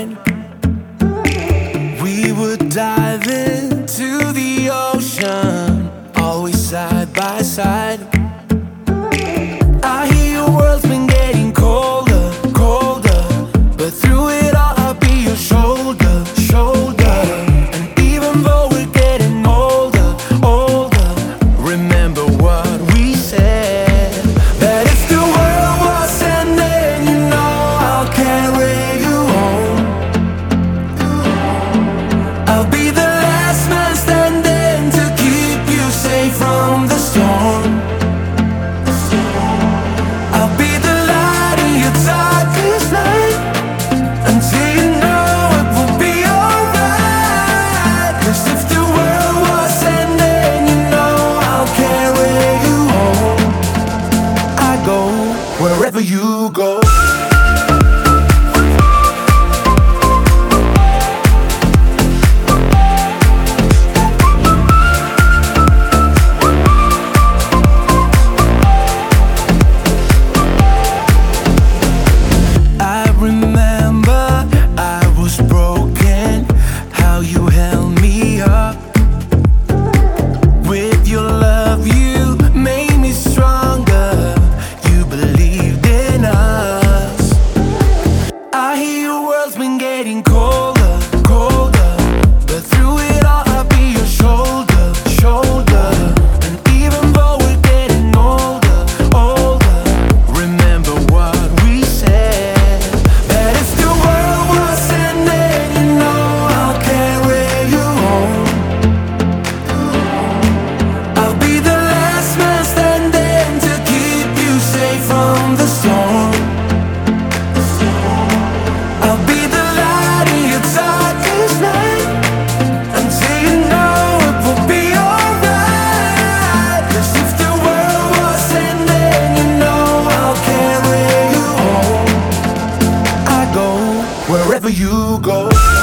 mine. We would dive into the ocean, always side by side. I hear your world's been getting colder, colder, but through it all I'll be your shoulder, shoulder. And even though we're getting older, older, remember what we said, that if the world was ending, you know I'll carry you home. I'll be the last man standing to keep you safe from the storm. I'll be the light in your darkest night, until you know it will be alright. 'Cause if the world was ending, you know I'll carry you home. I go wherever you go. Getting colder, colder, but through it all I'll be your shoulder, shoulder. And even though we're getting older, older, remember what we said, that if the world was ending, you know I'll carry you home. I'll be the last man standing to keep you safe from the storm. I'll be the darkest night, until you know it will be alright. 'Cause if the world was ending, you know I'll carry you home. I go wherever you go.